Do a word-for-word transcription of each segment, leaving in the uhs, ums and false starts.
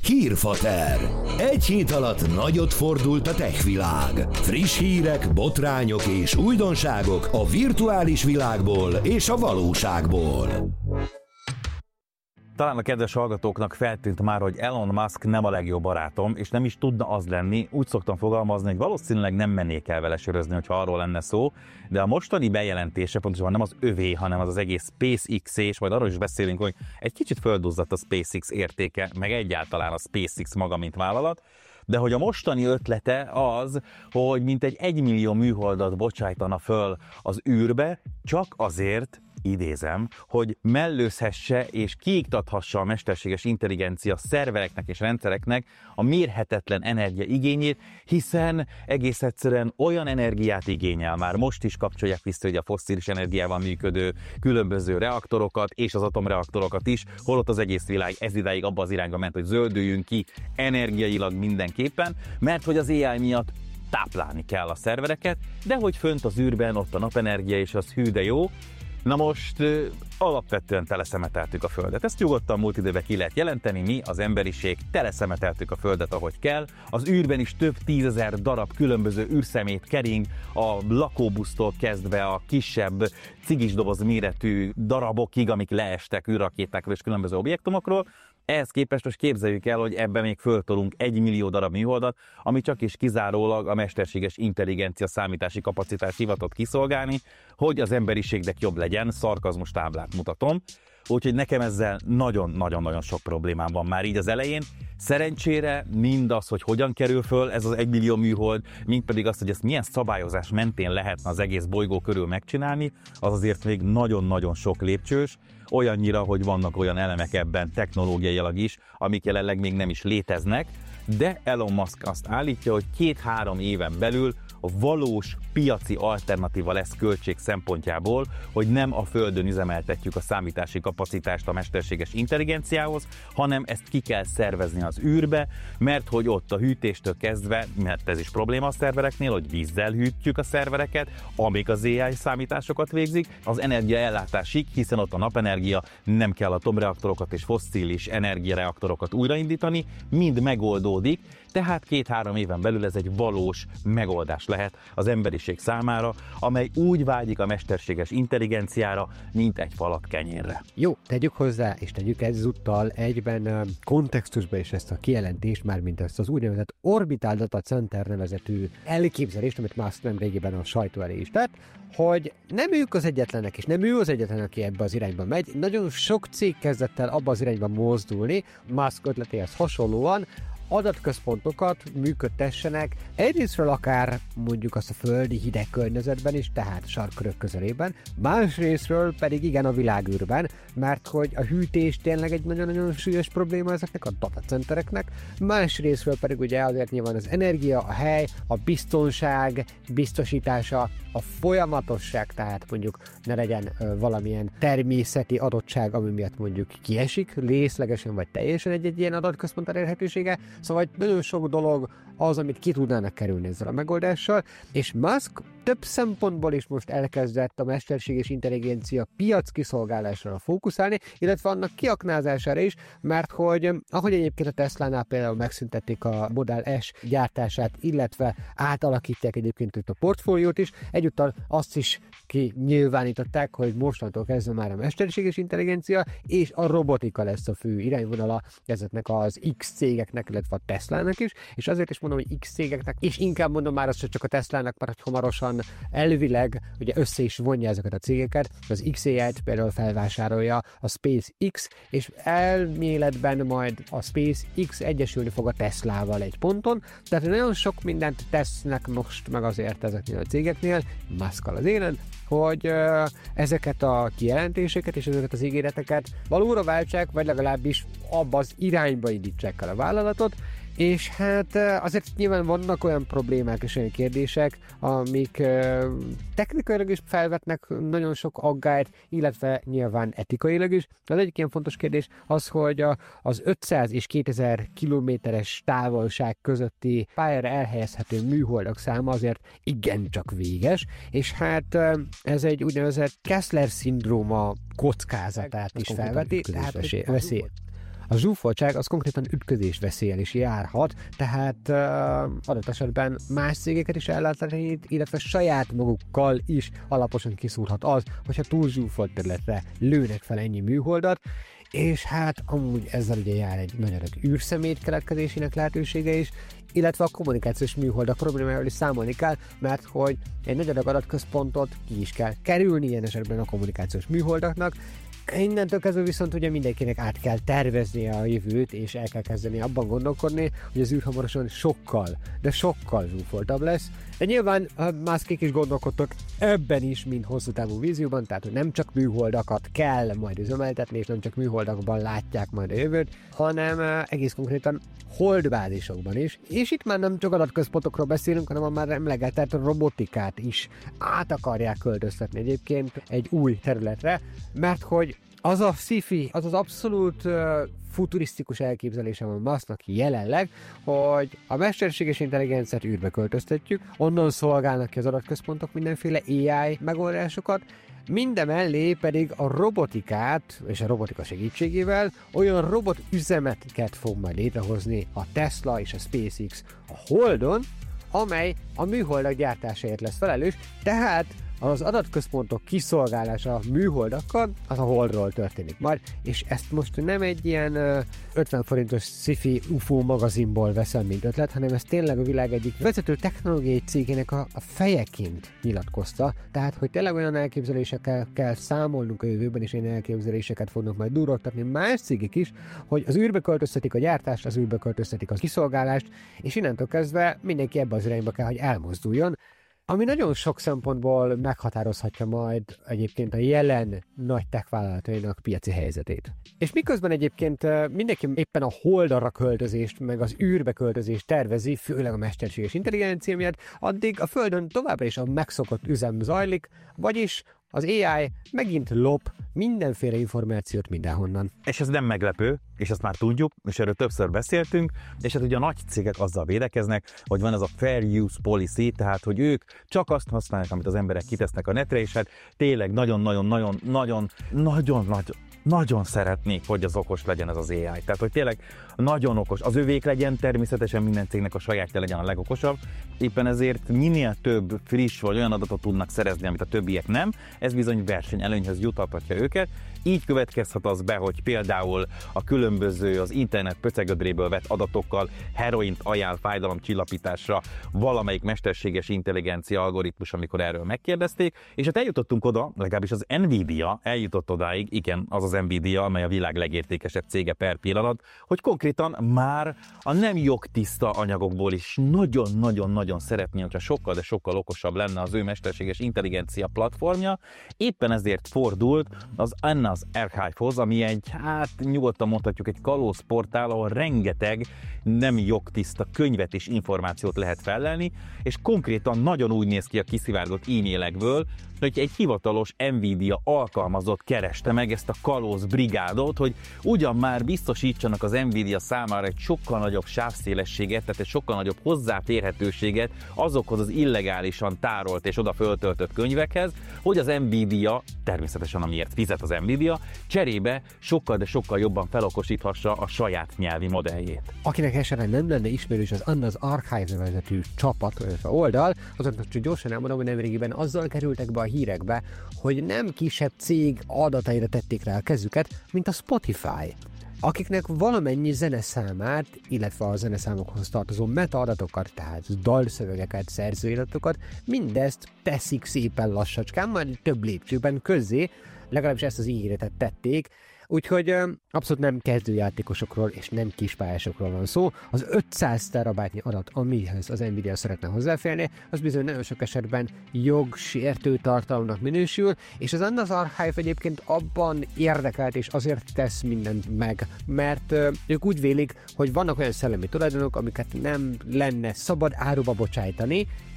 Hírfater. Egy hét alatt nagyot fordult a tech világ. Friss hírek, botrányok és újdonságok a virtuális világból és a valóságból. Talán a kedves hallgatóknak feltűnt már, hogy Elon Musk nem a legjobb barátom, és nem is tudna az lenni. Úgy szoktam fogalmazni, hogy valószínűleg nem mennék el vele sörözni, hogyha arról lenne szó, de a mostani bejelentése pontosan nem az övé, hanem az az egész SpaceX-é, és majd arról is beszélünk, hogy egy kicsit földuzzadt a SpaceX értéke, meg egyáltalán a SpaceX maga, mint vállalat, de hogy a mostani ötlete az, hogy mintegy egymillió műholdat bocsájtana föl az űrbe, csak azért, idézem, hogy mellőzhesse és kiiktathassa a mesterséges intelligencia szervereknek és rendszereknek a mérhetetlen energia igényét, hiszen egész egyszerűen olyan energiát igényel, már most is kapcsolják vissza, hogy a fosszilis energiával működő különböző reaktorokat és az atomreaktorokat is, holott az egész világ ez idáig abba az irányba ment, hogy zöldüljünk ki energiailag mindenképpen, mert hogy az á i miatt táplálni kell a szervereket, de hogy fönt az űrben ott a napenergia és az hű de jó. Na most alapvetően teleszemeteltük a Földet. Ezt nyugodtan múlt időben ki lehet jelenteni, mi, az emberiség teleszemeteltük a Földet, ahogy kell. Az űrben is több tízezer darab különböző űrszemét kering, a lakóbusztól kezdve a kisebb cigisdoboz méretű darabokig, amik leestek űrrakétákról és különböző objektumokról. Ehhez képest most képzeljük el, hogy ebben még föltolunk egy millió darab műholdat, ami csak is kizárólag a mesterséges intelligencia számítási kapacitás hivatott kiszolgálni, hogy az emberiségnek jobb legyen, szarkazmus táblát mutatom. Úgyhogy nekem ezzel nagyon-nagyon-nagyon sok problémám van már így az elején. Szerencsére mindaz, hogy hogyan kerül föl ez az egymillió műhold, mind pedig azt, hogy ezt milyen szabályozás mentén lehetne az egész bolygó körül megcsinálni, az azért még nagyon-nagyon sok lépcsős, olyannyira, hogy vannak olyan elemek ebben technológiailag is, amik jelenleg még nem is léteznek, de Elon Musk azt állítja, hogy két-három éven belül a valós piaci alternatíva lesz költség szempontjából, hogy nem a Földön üzemeltetjük a számítási kapacitást a mesterséges intelligenciához, hanem ezt ki kell szervezni az űrbe, mert hogy ott a hűtéstől kezdve, mert ez is probléma a szervereknél, hogy vízzel hűtjük a szervereket, amíg az á i számításokat végzik, az energiaellátásig, hiszen ott a napenergia, nem kell atomreaktorokat és fosszilis energiareaktorokat újraindítani, mind megoldódik, tehát két-három éven belül ez egy valós megoldás lehet az emberiség számára, amely úgy vágyik a mesterséges intelligenciára, mint egy falat kenyérre. Jó, tegyük hozzá, és tegyük ezúttal egyben kontextusba is ezt a kijelentést, már mint ezt az úgynevezett Orbital Data Center nevezetű elképzelést, amit Musk nemrégiben a sajtó elé is tett, hogy nem ők az egyetlenek, és nem ő az egyetlen, aki ebbe az irányba megy. Nagyon sok cég kezdett el abba az irányba mozdulni, Musk ötletéhez hasonlóan, adatközpontokat működtessenek, egyrésztről akár mondjuk azt a földi hideg környezetben is, tehát sarkkörök közelében, másrésztről pedig igen a világűrben, mert hogy a hűtés tényleg egy nagyon-nagyon súlyos probléma ezeknek a datacentereknek, másrésztről pedig ugye azért nyilván az energia, a hely, a biztonság biztosítása, a folyamatosság, tehát mondjuk ne legyen ö, valamilyen természeti adottság, ami miatt mondjuk kiesik részlegesen vagy teljesen egy-egy ilyen adatközpont elérhetősége. Szóval nagyon sok dolog az, amit ki tudnának kerülni ezzel a megoldással, és Musk több szempontból is most elkezdett a mesterséges intelligencia piac kiszolgálásra fókuszálni, illetve annak kiaknázására is, mert hogy ahogy egyébként a Teslánál például megszüntették a Model S gyártását, illetve átalakítják egyébként itt a portfóliót is, egyúttal azt is kinyilvánították, hogy mostantól kezdve már a mesterséges intelligencia és a robotika lesz a fő irányvonala ezeknek az X cégeknek, illetve a Teslának is, és azért is mondom, hogy X cégeknek, és inkább mondom már azt, hogy csak a Teslának, mert hogy hamarosan elvileg ugye össze is vonja ezeket a cégeket, az iksz á í-t például felvásárolja a SpaceX, és elméletben majd a SpaceX egyesülni fog a Teslával egy ponton, tehát nagyon sok mindent tesznek most meg azért ezeknél a cégeknél, Muskkal az élen, hogy uh, ezeket a kijelentéseket és ezeket az ígéreteket valóra váltsák, vagy legalábbis abba az irányba indítsák el a vállalatot, és hát azért nyilván vannak olyan problémák és olyan kérdések, amik technikailag is felvetnek nagyon sok aggályt, illetve nyilván etikailag is. Az egyik ilyen fontos kérdés az, hogy az ötszáz és kétezer kilométeres távolság közötti pályára elhelyezhető műholdak száma azért igencsak véges, és hát ez egy úgynevezett Kessler-szindróma kockázatát is felveti, tehát veszély. A zsúfoltság az konkrétan ütközés veszéllyel is járhat, tehát uh, adott esetben más cégeket is ellátani, illetve saját magukkal is alaposan kiszúrhat az, hogyha túl zsúfolt területre lőnek fel ennyi műholdat, és hát amúgy ezzel ugye jár egy nagy adag űrszemét keletkezésének lehetősége is, illetve a kommunikációs műholdak problémájával is számolni kell, mert hogy egy nagy adag adatközpontot ki is kell kerülni ilyen esetben a kommunikációs műholdaknak. Innentől kezdve viszont ugye mindenkinek át kell terveznie a jövőt, és el kell kezdeni abban gondolkodni, hogy az űr hamarosan sokkal, de sokkal zsúfoltabb lesz. De nyilván máskék is gondolkodtak ebben is, mint hosszú távú vízióban, tehát hogy nem csak műholdakat kell majd üzemeltetni, és nem csak műholdakban látják majd a jövőt, hanem egész konkrétan holdbázisokban is. És itt már nem csak adatközpontokról beszélünk, hanem a már emlegetett robotikát is át akarják költöztetni egyébként egy új területre, mert hogy az a sci-fi, az az abszolút uh, futurisztikus elképzelése van Musknak jelenleg, hogy a mesterséges intelligenciát űrbe költöztetjük, onnan szolgálnak ki az adatközpontok mindenféle á i megoldásokat, mindemellé pedig a robotikát és a robotika segítségével olyan robot üzemeket fog majd létrehozni a Tesla és a SpaceX a Holdon, amely a műholdak gyártásáért lesz felelős, tehát az adatközpontok kiszolgálása a műholdakkal, az a Holdról történik majd, és ezt most nem egy ilyen uh, ötven forintos sci-fi u f o magazinból veszem, mint ötlet, hanem ez tényleg a világ egyik vezető technológiai cégének a, a fejeként nyilatkozta, tehát hogy tényleg olyan elképzelésekkel kell számolnunk a jövőben, és ilyen elképzeléseket fognak majd durrogtatni más cégek is, hogy az űrbe költöztetik a gyártást, az űrbe költöztetik a kiszolgálást, és innentől kezdve mindenki ebbe az irányba kell, hogy elmozduljon, ami nagyon sok szempontból meghatározhatja majd egyébként a jelen nagy tech vállalatainak piaci helyzetét. És miközben egyébként mindenki éppen a Holdra költözést, meg az űrbe költözést tervezi, főleg a mesterséges intelligencia miatt, addig a Földön továbbra is a megszokott üzem zajlik, vagyis az á i megint lop mindenféle információt mindenhonnan. És ez nem meglepő, és ezt már tudjuk, és erről többször beszéltünk, és hát ugye a nagy cégek azzal védekeznek, hogy van ez a fair use policy, tehát hogy ők csak azt használják, amit az emberek kitesznek a netre, és hát tényleg nagyon-nagyon-nagyon-nagyon-nagyon nagyon szeretnék, hogy az okos legyen ez az á i. Tehát, hogy tényleg nagyon okos. Az övék legyen, természetesen minden cégnek a sajátja legyen a legokosabb. Éppen ezért minél több friss vagy olyan adatot tudnak szerezni, amit a többiek nem, ez bizony versenyelőnyhöz jutathatja őket. Így következhet az be, hogy például a különböző az internet pöcegödréből vett adatokkal heroint ajánl fájdalomcsillapításra valamelyik mesterséges intelligencia algoritmus, amikor erről megkérdezték, és hát eljutottunk oda, legalábbis az Nvidia eljutott odáig, igen, az az Nvidia, amely a világ legértékesebb cége per pillanat, hogy konkrétan már a nem jogtiszta anyagokból is nagyon-nagyon-nagyon szeretné, hogyha sokkal, de sokkal okosabb lenne az ő mesterséges intelligencia platformja. Éppen ezért fordult az Annas Archive-hoz, ami egy, hát nyugodtan mondhatjuk, egy kalózportál, ahol rengeteg nem jogtiszta könyvet és információt lehet fellelni, és konkrétan nagyon úgy néz ki a kiszivárgott e-mailekből, hogy egy hivatalos Nvidia alkalmazott kereste meg ezt a kalóz brigádot, hogy ugyan már biztosítsanak az Nvidia számára egy sokkal nagyobb sávszélességet, tehát egy sokkal nagyobb hozzáférhetőséget azokhoz az illegálisan tárolt és oda föltöltött könyvekhez, hogy az Nvidia, természetesen amiért fizet az Nvidia, cserébe sokkal, de sokkal jobban felokosíthassa a saját nyelvi modelljét. Akinek esetleg nem lenne ismerős az Annas Archive nevezetű csapat, vagy oldal, azoknak csak gyorsan elmondom, hogy nemrégiben azzal kerültek be a hírekbe, hogy nem kisebb cég adataira tették rá a kezüket, mint a Spotify, akiknek valamennyi zeneszámát, illetve a zeneszámokhoz tartozó metaadatokat, tehát dalszövegeket, szerzőiratokat, mindezt teszik szépen lassacskán, majd több lépcsőben közzé, legalábbis ezt az ígéretet tették, úgyhogy abszolút nem kezdőjátékosokról és nem kispályásokról van szó. Az ötszáz terabájtnyi adat, amihez az Nvidia szeretne hozzáférni, az bizony nagyon sok esetben jogsértő tartalomnak minősül, és az Annas Archive egyébként abban érdekelt, és azért tesz mindent meg, mert ők úgy vélik, hogy vannak olyan szellemi tulajdonok, amiket nem lenne szabad áruba bocsájtani,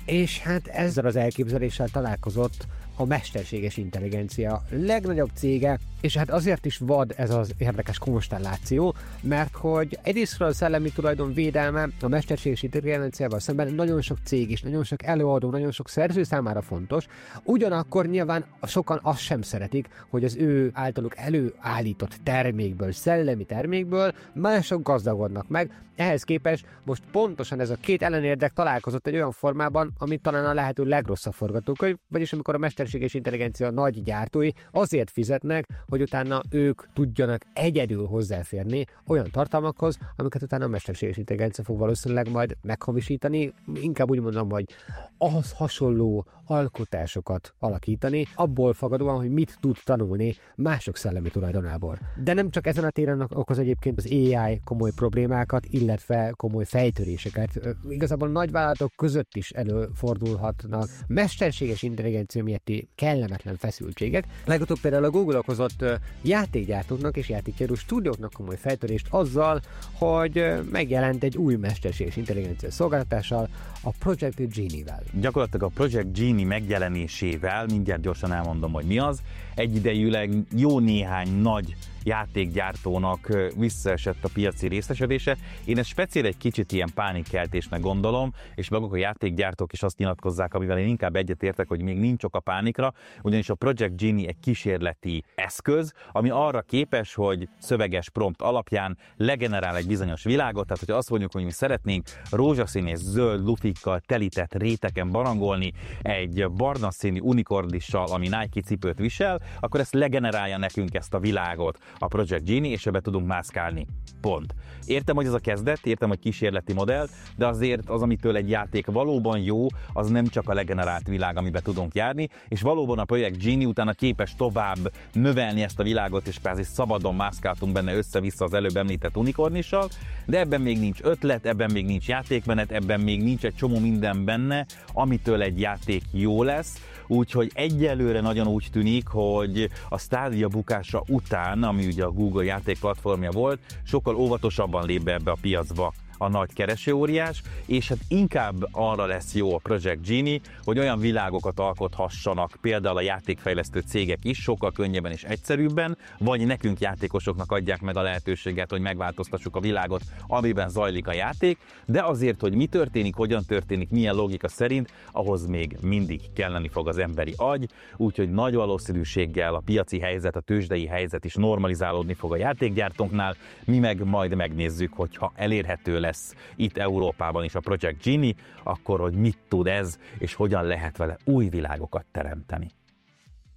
és hát ezzel az elképzeléssel találkozott a mesterséges intelligencia legnagyobb cége, és hát azért is vad ez az érdekes konstelláció, mert hogy egyrésztről a szellemi tulajdon védelme a mesterséges intelligenciával szemben nagyon sok cég és nagyon sok előadó, nagyon sok szerző számára fontos, ugyanakkor nyilván sokan azt sem szeretik, hogy az ő általuk előállított termékből, szellemi termékből mások gazdagodnak meg. Ehhez képest most pontosan ez a két ellenérdek találkozott egy olyan formában, ami talán a lehető legrosszabb forgatókönyv, vagyis amikor a mesterséges intelligencia nagy gyártói azért fizetnek, hogy utána ők tudjanak egyedül hozzáférni olyan tartalmakhoz, amiket utána a mesterséges intelligencia fog valószínűleg majd meghamisítani, inkább úgy mondom, hogy ahhoz hasonló alkotásokat alakítani, abból fakadóan, hogy mit tud tanulni mások szellemi tulajdonából. De nem csak ezen a téren okoz egyébként az á i komoly problémákat, illetve komoly fejtöréseket. Igazából nagyvállalatok között is előfordulhatnak mesterséges intelligencia miatti kellemetlen feszültségek. Legutóbb például a Google okozott játékgyártóknak és játékgyártó stúdióknak komoly fejtörést azzal, hogy megjelent egy új mesterséges intelligencia szolgáltatással, a Project Genie-vel. Gyakorlatilag a Project Genie megjelenésével, mindjárt gyorsan elmondom, hogy mi az, egyidejűleg jó néhány nagy játékgyártónak visszaesett a piaci részesedése. Én ezt speciál egy kicsit ilyen pánikkeltésnek gondolom, és maguk a játékgyártók is azt nyilatkozzák, amivel én inkább egyetértek, hogy még nincs ok a pánikra, ugyanis a Project Genie egy kísérleti eszköz, ami arra képes, hogy szöveges prompt alapján legenerál egy bizonyos világot, tehát hogyha azt mondjuk, hogy mi szeretnénk rózsaszín és zöld lufikkal telített réteken barangolni egy barna színű unikornissal, ami Nike cipőt visel, akkor ezt legenerálja nekünk ezt a világot a Project Genie, és ebbe tudunk mászkálni. Pont. Értem, hogy ez a kezdet, értem, hogy kísérleti modell, de azért az, amitől egy játék valóban jó, az nem csak a legenerált világ, amiben tudunk járni, és valóban a Project Genie utána képes tovább növelni ezt a világot, és kvázi szabadon mászkáltunk benne össze-vissza az előbb említett unikornissal, de ebben még nincs ötlet, ebben még nincs játékmenet, ebben még nincs egy csomó minden benne, amitől egy játék jó lesz, úgyhogy egyelőre nagyon úgy tűnik, hogy a Stadia bukása után, ami ugye a Google játékplatformja volt, sokkal óvatosabban lép be ebbe a piacba a nagy keresőóriás, és hát inkább arra lesz jó a Project Genie, hogy olyan világokat alkothassanak például a játékfejlesztő cégek is, sokkal könnyebben és egyszerűbben, vagy nekünk játékosoknak adják meg a lehetőséget, hogy megváltoztassuk a világot, amiben zajlik a játék, de azért, hogy mi történik, hogyan történik, milyen logika szerint, ahhoz még mindig kelleni fog az emberi agy, úgyhogy nagy valószínűséggel a piaci helyzet, a tőzsdei helyzet is normalizálódni fog a játékgyártóknál, mi meg majd megnézzük, hogyha elérhető lesz itt Európában is a Project Genie, akkor hogy mit tud ez, és hogyan lehet vele új világokat teremteni.